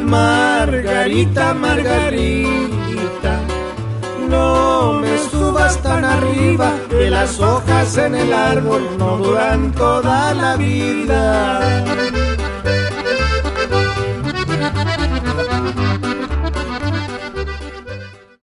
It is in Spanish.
Margarita, Margarita, no me subas tan arriba, que las hojas en el árbol no duran toda la vida.